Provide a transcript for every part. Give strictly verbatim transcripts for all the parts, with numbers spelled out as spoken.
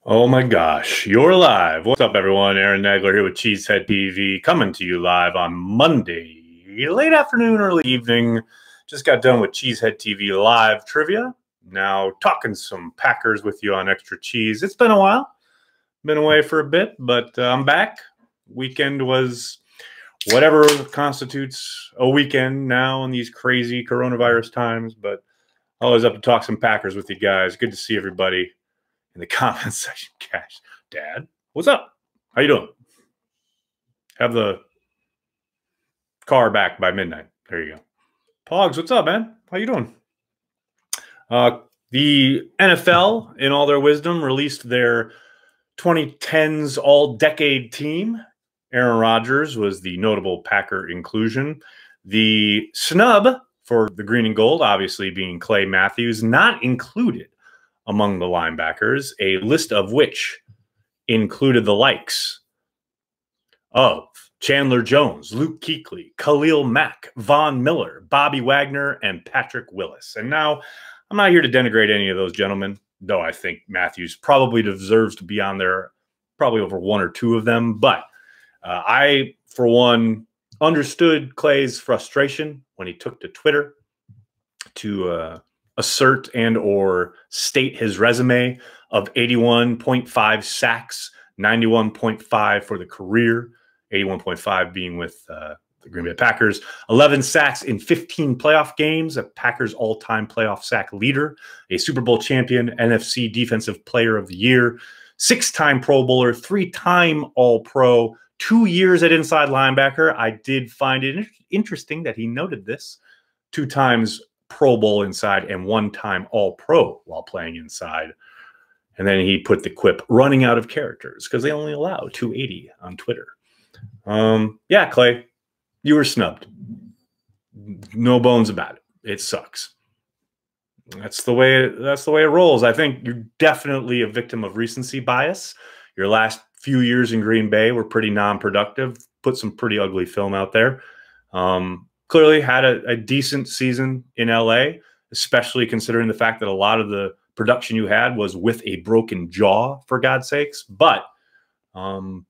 Oh my gosh, you're live. What's up, everyone? Aaron Nagler here with Cheesehead T V, coming to you live on Monday, late afternoon, early evening. Just got done with Cheesehead T V live trivia. Now talking some Packers with you on Extra Cheese. It's been a while. Been away for a bit, but uh, I'm back. Weekend was whatever constitutes a weekend now in these crazy coronavirus times, but always up to talk some Packers with you guys. Good to see everybody in the comments section. Cash, Dad, what's up? How you doing? Have the car back by midnight. There you go. Pogs, what's up, man? How you doing? Uh, the N F L, in all their wisdom, released their twenty tens all-decade team. Aaron Rodgers was the notable Packer inclusion. The snub for the green and gold, obviously being Clay Matthews, not included among the linebackers, a list of which included the likes of Chandler Jones, Luke Kuechly, Khalil Mack, Von Miller, Bobby Wagner, and Patrick Willis. And now, I'm not here to denigrate any of those gentlemen, though I think Matthews probably deserves to be on there, probably over one or two of them. But uh, I, for one, understood Clay's frustration when he took to Twitter to uh, assert and or state his resume of eighty-one point five sacks, ninety-one point five for the career, eighty-one point five being with uh, the Green Bay Packers, eleven sacks in fifteen playoff games, a Packers all-time playoff sack leader, a Super Bowl champion, N F C Defensive Player of the Year, six-time Pro Bowler, three-time All-Pro, two years at inside linebacker. I did find it interesting that he noted this, two times Pro Bowl inside and one time All-Pro while playing inside. And then he put the quip, running out of characters, because they only allow two eighty on Twitter. Um, yeah, Clay, you were snubbed. No bones about it. It sucks. That's the way it, that's the way it rolls. I think you're definitely a victim of recency bias. Your last few years in Green Bay were pretty non-productive. Put some pretty ugly film out there. Um, Clearly had a, a decent season in L A, especially considering the fact that a lot of the production you had was with a broken jaw, for God's sakes. But um,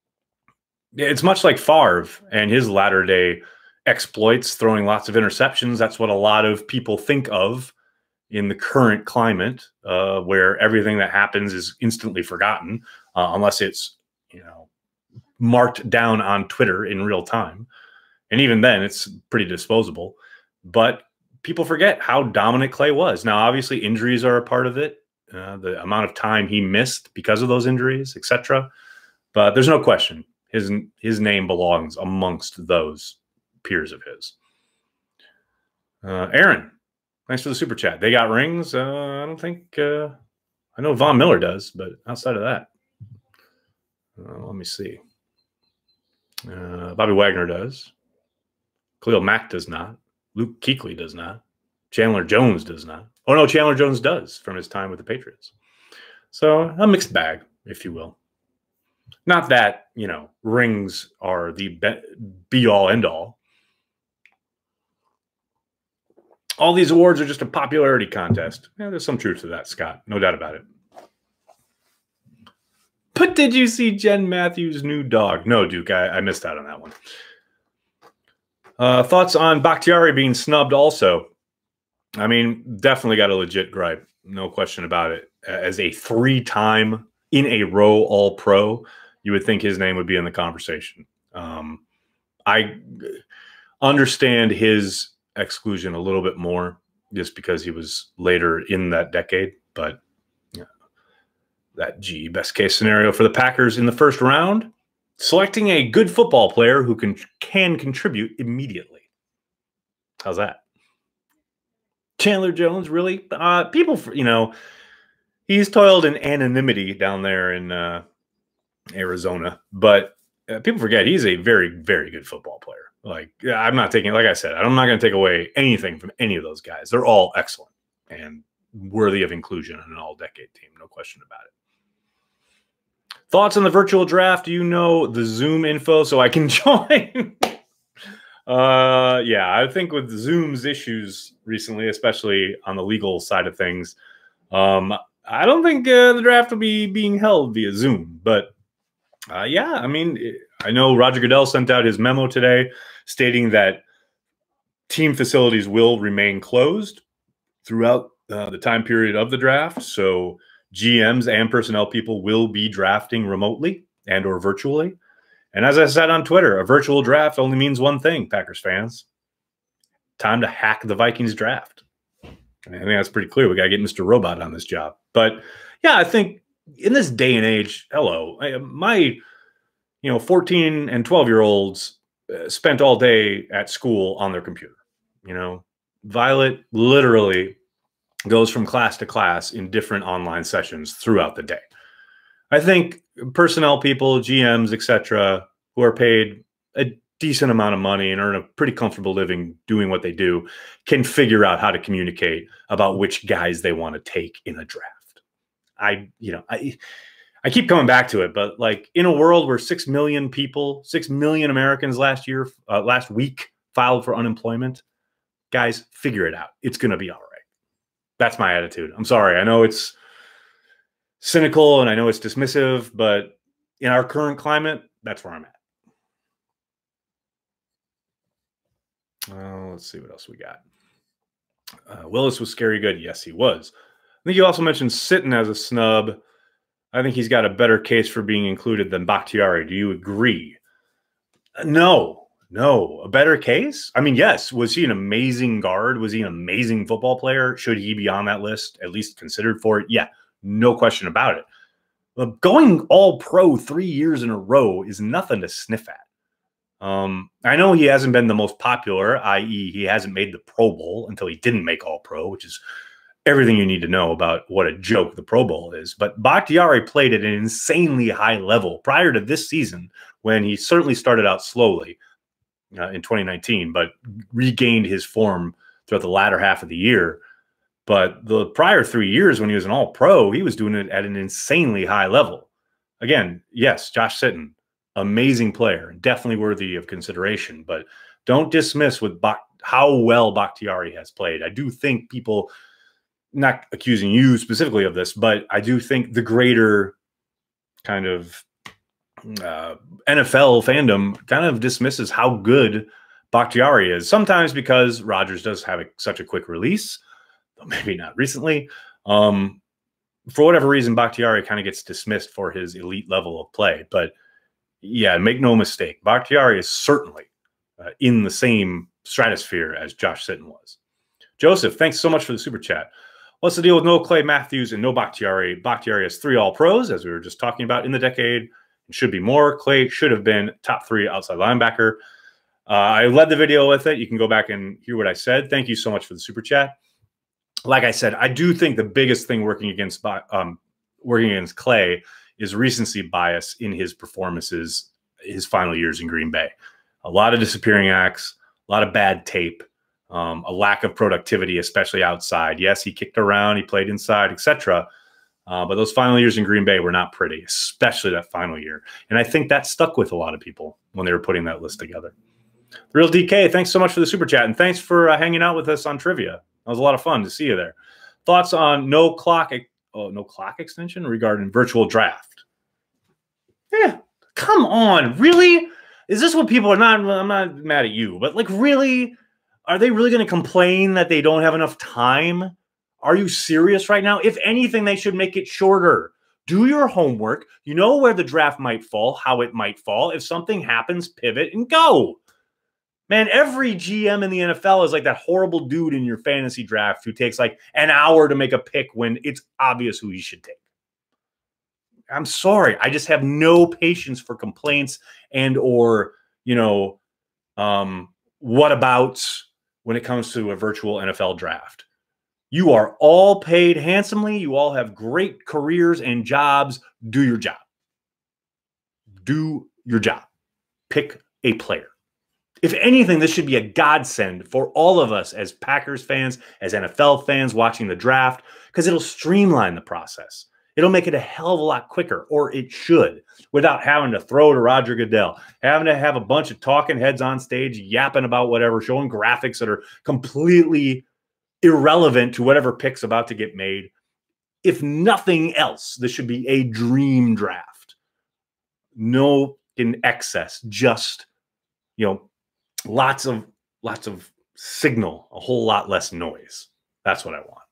it's much like Favre and his latter-day exploits, throwing lots of interceptions. That's what a lot of people think of in the current climate, uh, where everything that happens is instantly forgotten, uh, unless it's, you know, marked down on Twitter in real time. And even then, it's pretty disposable. But people forget how dominant Clay was. Now, obviously, injuries are a part of it. Uh, the amount of time he missed because of those injuries, et cetera. But there's no question. His, his name belongs amongst those peers of his. Uh, Aaron, thanks for the super chat. They got rings? Uh, I don't think... Uh, I know Von Miller does, but outside of that, uh, let me see. Uh, Bobby Wagner does. Khalil Mack does not. Luke Kuechly does not. Chandler Jones does not. Oh, no, Chandler Jones does from his time with the Patriots. So a mixed bag, if you will. Not that, you know, rings are the be-all, end-all. All these awards are just a popularity contest. Yeah, there's some truth to that, Scott. No doubt about it. But did you see Jen Matthews' new dog? No, Duke, I, I missed out on that one. Uh, thoughts on Bakhtiari being snubbed also? I mean, definitely got a legit gripe. No question about it. As a three-time in a row All-Pro, you would think his name would be in the conversation. Um, I understand his exclusion a little bit more just because he was later in that decade. But yeah, that G, best case scenario for the Packers in the first round, selecting a good football player who can can contribute immediately. How's that? Chandler Jones, really? Uh, people, you know, he's toiled in anonymity down there in uh, Arizona, but uh, people forget he's a very, very good football player. Like, I'm not taking, like I said, I'm not going to take away anything from any of those guys. They're all excellent and worthy of inclusion in an all-decade team, no question about it. Thoughts on the virtual draft? Do you know the Zoom info so I can join? uh, yeah, I think with Zoom's issues recently, especially on the legal side of things, um, I don't think uh, the draft will be being held via Zoom, but uh, yeah, I mean, I know Roger Goodell sent out his memo today stating that team facilities will remain closed throughout uh, the time period of the draft. So G Ms and personnel people will be drafting remotely and or virtually. And as I said on Twitter, a virtual draft only means one thing, Packers fans. Time to hack the Vikings draft. I think that's pretty clear. We got to get Mister Robot on this job. But yeah, I think in this day and age, hello, my, you know, fourteen and twelve year olds spent all day at school on their computer. You know, Violet literally goes from class to class in different online sessions throughout the day. I think personnel people, G Ms, et cetera, who are paid a decent amount of money and earn a pretty comfortable living doing what they do, can figure out how to communicate about which guys they want to take in a draft. I, you know, I, I keep coming back to it, but like in a world where six million people, six million Americans last year, uh, last week filed for unemployment, guys, figure it out. It's going to be all right. That's my attitude. I'm sorry. I know it's cynical and I know it's dismissive, but in our current climate, that's where I'm at. Uh, let's see what else we got. Uh, Willis was scary good. Yes, he was. I think you also mentioned Sitton as a snub. I think he's got a better case for being included than Bakhtiari. Do you agree? Uh, no, no. A better case? I mean, yes. Was he an amazing guard? Was he an amazing football player? Should he be on that list, at least considered for it? Yeah, no question about it. But going all pro three years in a row is nothing to sniff at. Um, I know he hasn't been the most popular, that is he hasn't made the Pro Bowl until he didn't make all pro, which is everything you need to know about what a joke the Pro Bowl is. But Bakhtiari played at an insanely high level prior to this season when he certainly started out slowly uh, in twenty nineteen, but regained his form throughout the latter half of the year. But the prior three years when he was an all pro, he was doing it at an insanely high level. Again, yes, Josh Sitton, amazing player, definitely worthy of consideration, but don't dismiss with Bak how well Bakhtiari has played. I do think people, not accusing you specifically of this, but I do think the greater kind of uh, N F L fandom kind of dismisses how good Bakhtiari is. Sometimes because Rodgers does have a, such a quick release, though maybe not recently. Um, for whatever reason, Bakhtiari kind of gets dismissed for his elite level of play, but yeah, make no mistake. Bakhtiari is certainly uh, in the same stratosphere as Josh Sitton was. Joseph, thanks so much for the super chat. What's the deal with no Clay Matthews and no Bakhtiari? Bakhtiari has three all-pros, as we were just talking about, in the decade. It should be more. Clay should have been top three outside linebacker. Uh, I led the video with it. You can go back and hear what I said. Thank you so much for the super chat. Like I said, I do think the biggest thing working against um, working against Clay is recency bias in his performances, his final years in Green Bay. A lot of disappearing acts, a lot of bad tape, um, a lack of productivity, especially outside. Yes, he kicked around, he played inside, et cetera. Uh, but those final years in Green Bay were not pretty, especially that final year. And I think that stuck with a lot of people when they were putting that list together. Real D K, thanks so much for the super chat, and thanks for uh, hanging out with us on trivia. That was a lot of fun to see you there. Thoughts on no clock Oh, no clock extension regarding virtual draft? Yeah, come on, really? Is this what people are not? I'm not mad at you, but like, really? Are they really going to complain that they don't have enough time? Are you serious right now? If anything, they should make it shorter. Do your homework. You know where the draft might fall, how it might fall. If something happens, pivot and go. Man, every G M in the N F L is like that horrible dude in your fantasy draft who takes like an hour to make a pick when it's obvious who he should take. I'm sorry. I just have no patience for complaints and or, you know, um, whatabouts when it comes to a virtual N F L draft. You are all paid handsomely. You all have great careers and jobs. Do your job. Do your job. Pick a player. If anything, this should be a godsend for all of us as Packers fans, as N F L fans watching the draft, because it'll streamline the process. It'll make it a hell of a lot quicker, or it should, without having to throw to Roger Goodell, having to have a bunch of talking heads on stage yapping about whatever, showing graphics that are completely irrelevant to whatever pick's about to get made. if nothing else, this should be a dream draft. No in excess, just, you know, lots of lots of signal, a whole lot less noise. That's what I want.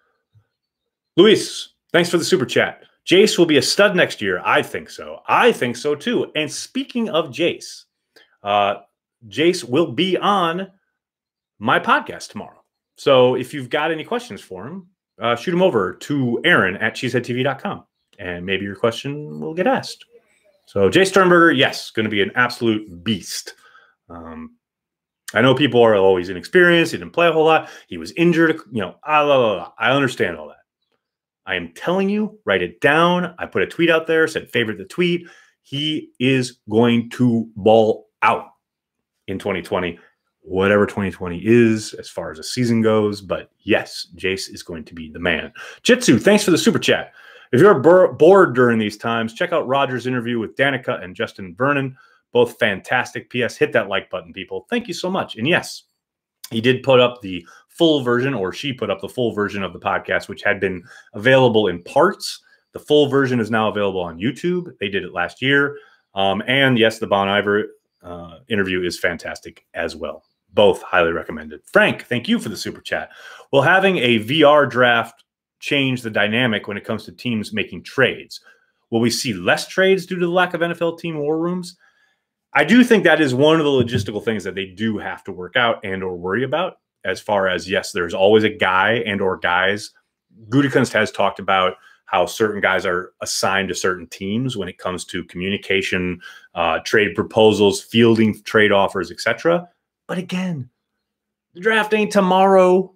Luis, thanks for the super chat. Jace will be a stud next year. I think so. I think so too. And speaking of Jace, uh, Jace will be on my podcast tomorrow. So if you've got any questions for him, uh, shoot them over to Aaron at cheesehead T V dot com, and maybe your question will get asked. So Jace Sternberger, yes, going to be an absolute beast. Um, I know people are always inexperienced. He didn't play a whole lot. He was injured. You know, I, I understand all that. I am telling you, write it down. I put a tweet out there, said favorite the tweet. He is going to ball out in twenty twenty, whatever twenty twenty is as far as the season goes. But yes, Jace is going to be the man. Jitsu, thanks for the super chat. If you're bored during these times, check out Roger's interview with Danica and Justin Vernon. Both fantastic. P S. Hit that like button, people. Thank you so much. And yes, he did put up the full version, or she put up the full version of the podcast, which had been available in parts. The full version is now available on YouTube. They did it last year. Um, and yes, the Bon Iver uh, interview is fantastic as well. Both highly recommended. Frank, thank you for the super chat. Will having a V R draft change the dynamic when it comes to teams making trades? Will we see less trades due to the lack of N F L team war rooms? I do think that is one of the logistical things that they do have to work out and or worry about, as far as, yes, there's always a guy and or guys. Gutekunst has talked about how certain guys are assigned to certain teams when it comes to communication, uh, trade proposals, fielding trade offers, et cetera. But again, the draft ain't tomorrow.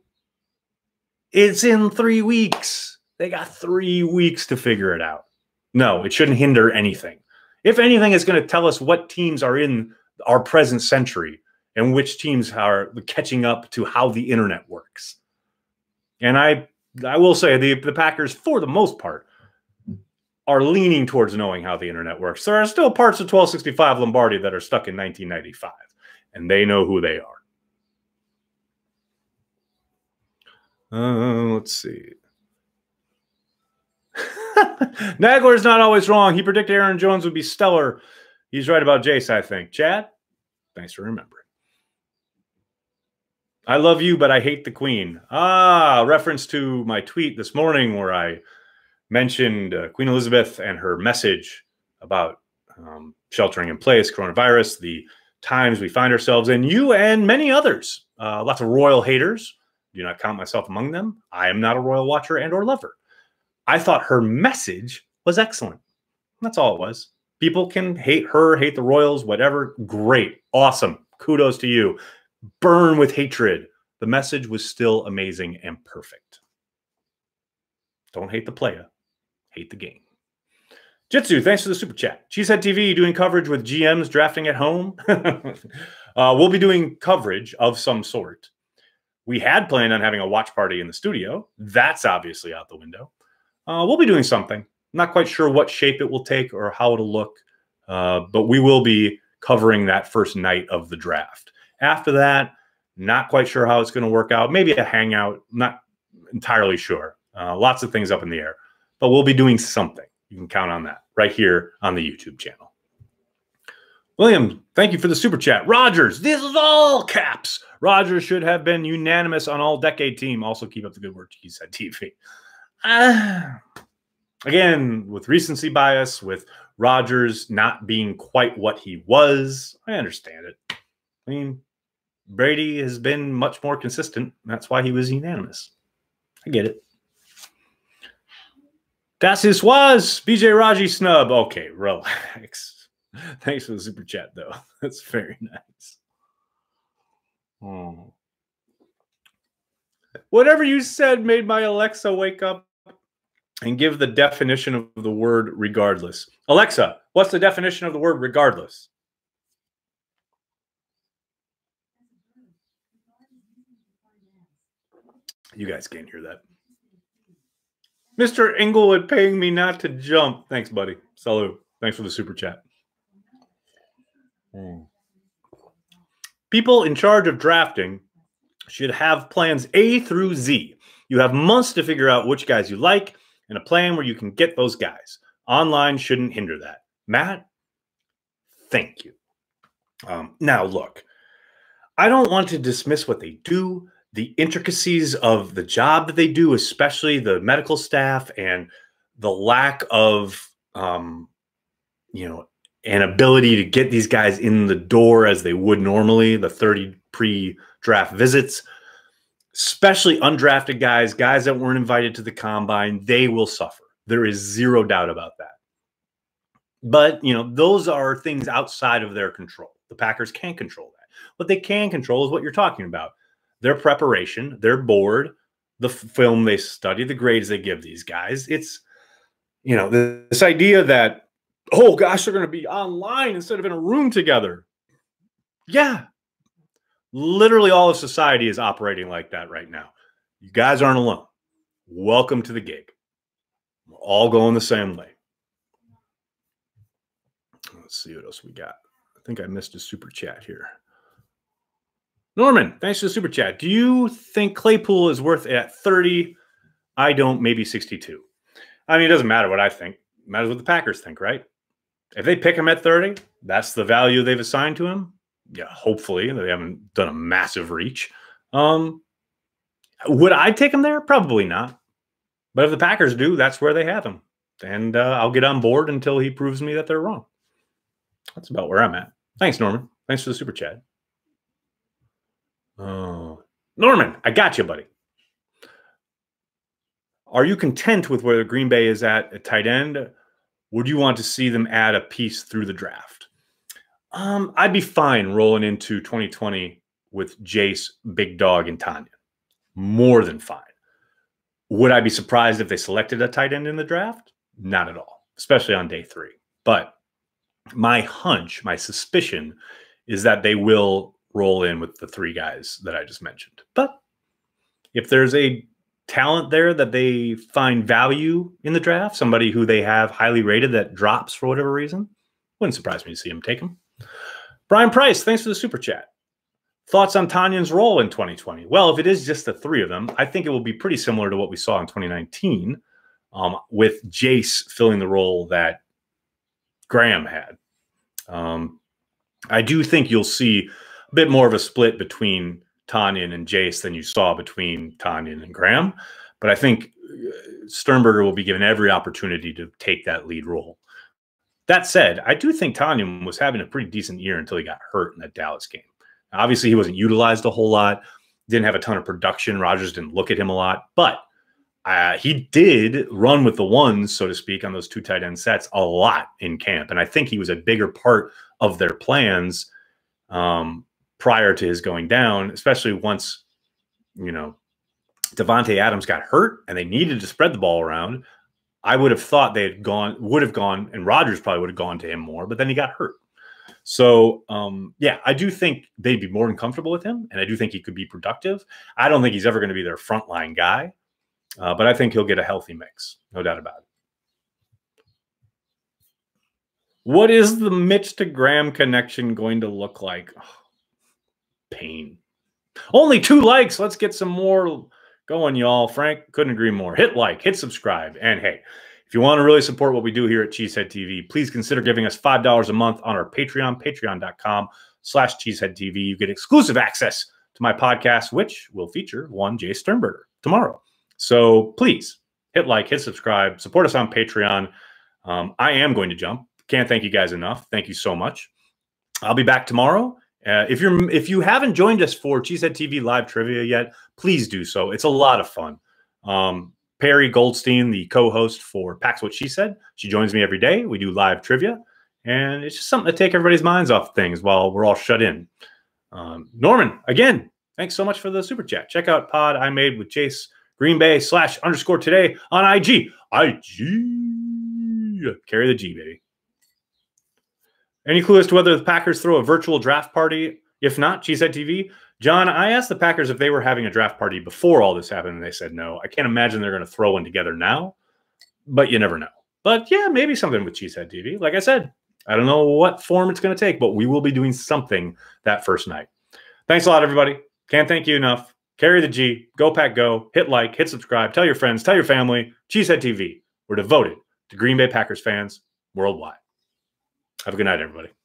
It's in three weeks. They got three weeks to figure it out. No, it shouldn't hinder anything. If anything, it's going to tell us what teams are in our present century and which teams are catching up to how the internet works. And I I will say the, the Packers, for the most part, are leaning towards knowing how the internet works. There are still parts of twelve sixty-five Lombardi that are stuck in nineteen ninety-five, and they know who they are. Uh, let's see. Nagler is not always wrong. He predicted Aaron Jones would be stellar. He's right about Jace, I think. Chad, thanks for remembering. I love you, but I hate the Queen. Ah, reference to my tweet this morning where I mentioned uh, Queen Elizabeth and her message about um, sheltering in place, coronavirus, the times we find ourselves in, you and many others. Uh, lots of royal haters. Do not count myself among them. I am not a royal watcher and or lover. I thought her message was excellent. That's all it was. People can hate her, hate the royals, whatever. Great. Awesome. Kudos to you. Burn with hatred. The message was still amazing and perfect. Don't hate the player. Hate the game. Jitsu, thanks for the super chat. Cheesehead T V doing coverage with G Ms drafting at home. uh, we'll be doing coverage of some sort. We had planned on having a watch party in the studio. That's obviously out the window. Uh, we'll be doing something. Not quite sure what shape it will take or how it'll look, uh, but we will be covering that first night of the draft. After that, not quite sure how it's going to work out. Maybe a hangout, not entirely sure. Uh, lots of things up in the air, but we'll be doing something. You can count on that right here on the YouTube channel. William, thank you for the super chat. Rogers, this is all caps. Rogers should have been unanimous on all decade team. Also keep up the good work, he said T V. Uh, again, with recency bias, with Rodgers not being quite what he was, I understand it. I mean, Brady has been much more consistent. That's why he was unanimous. I get it. Das is was B J Raji snub. Okay, relax. Thanks for the super chat, though. That's very nice. Oh. Whatever you said made my Alexa wake up and give the definition of the word regardless. Alexa, what's the definition of the word regardless? You guys can't hear that. Mister Englewood paying me not to jump. Thanks, buddy. Salute. Thanks for the super chat. Mm. People in charge of drafting should have plans A through Z. You have months to figure out which guys you like, and a plan where you can get those guys. Online shouldn't hinder that. Matt, thank you. Um, now, look, I don't want to dismiss what they do, the intricacies of the job that they do, especially the medical staff and the lack of, um, you know, an ability to get these guys in the door as they would normally, the thirty pre-draft visits, especially undrafted guys, guys that weren't invited to the combine, they will suffer. There is zero doubt about that. But, you know, those are things outside of their control. The Packers can't control that. What they can control is what you're talking about. Their preparation, their board, the film they study, the grades they give these guys. It's, you know, this idea that, oh, gosh, they're going to be online instead of in a room together. Yeah. Literally all of society is operating like that right now. You guys aren't alone. Welcome to the gig. We're all going the same way. Let's see what else we got. I think I missed a super chat here. Norman, thanks for the super chat. Do you think Claypool is worth it at thirty? I don't, maybe sixty-two. I mean, it doesn't matter what I think. It matters what the Packers think, right? If they pick him at thirty, that's the value they've assigned to him. Yeah, hopefully. They haven't done a massive reach. Um, would I take him there? Probably not. But if the Packers do, that's where they have him. And uh, I'll get on board until he proves me that they're wrong. That's about where I'm at. Thanks, Norman. Thanks for the super chat. Oh, Norman, I got you, buddy. Are you content with where the Green Bay is at at tight end? Would you want to see them add a piece through the draft? Um, I'd be fine rolling into twenty twenty with Jace, Big Dog, and Tanya. More than fine. Would I be surprised if they selected a tight end in the draft? Not at all, especially on day three. But my hunch, my suspicion is that they will roll in with the three guys that I just mentioned. But if there's a talent there that they find value in the draft, somebody who they have highly rated that drops for whatever reason, wouldn't surprise me to see him take him. Brian Price, thanks for the super chat. Thoughts on Tanyan's role in twenty twenty? Well, if it is just the three of them, I think it will be pretty similar to what we saw in twenty nineteen, um, with Jace filling the role that Graham had. Um, I do think you'll see a bit more of a split between Tonyan and Jace than you saw between Tonyan and Graham. But I think Sternberger will be given every opportunity to take that lead role. That said, I do think Tonyan was having a pretty decent year until he got hurt in that Dallas game. Obviously, he wasn't utilized a whole lot, didn't have a ton of production. Rodgers didn't look at him a lot, but uh, he did run with the ones, so to speak, on those two tight end sets a lot in camp. And I think he was a bigger part of their plans um, prior to his going down, especially once, you know, Davante Adams got hurt and they needed to spread the ball around. I would have thought they had gone, would have gone, and Rodgers probably would have gone to him more, but then he got hurt. So, um, yeah, I do think they'd be more than comfortable with him, and I do think he could be productive. I don't think he's ever going to be their frontline guy, uh, but I think he'll get a healthy mix, no doubt about it. What is the Mitch to Graham connection going to look like? Oh, pain. Only two likes. Let's get some more going, y'all. Frank, couldn't agree more. Hit like, hit subscribe, and hey, if you want to really support what we do here at Cheesehead T V, please consider giving us five dollars a month on our Patreon, patreon.com slash Cheesehead TV. You get exclusive access to my podcast, which will feature one Jay Sternberger tomorrow. So please hit like, hit subscribe, support us on Patreon. Um, I am going to jump. Can't thank you guys enough. Thank you so much. I'll be back tomorrow. Uh, if you're if you haven't joined us for Cheesehead T V live trivia yet, please do so. It's a lot of fun. Um, Perry Goldstein, the co-host for Pack's What She Said, she joins me every day. We do live trivia, and it's just something to take everybody's minds off things while we're all shut in. Um, Norman, again, thanks so much for the super chat. Check out Pod I Made with Chase Green Bay slash underscore today on I G. I G. Carry the G, baby. Any clue as to whether the Packers throw a virtual draft party? If not, Cheesehead T V. John, I asked the Packers if they were having a draft party before all this happened, and they said no. I can't imagine they're going to throw one together now, but you never know. But yeah, maybe something with Cheesehead T V. Like I said, I don't know what form it's going to take, but we will be doing something that first night. Thanks a lot, everybody. Can't thank you enough. Carry the G. Go Pack Go. Hit like. Hit subscribe. Tell your friends. Tell your family. Cheesehead T V. We're devoted to Green Bay Packers fans worldwide. Have a good night, everybody.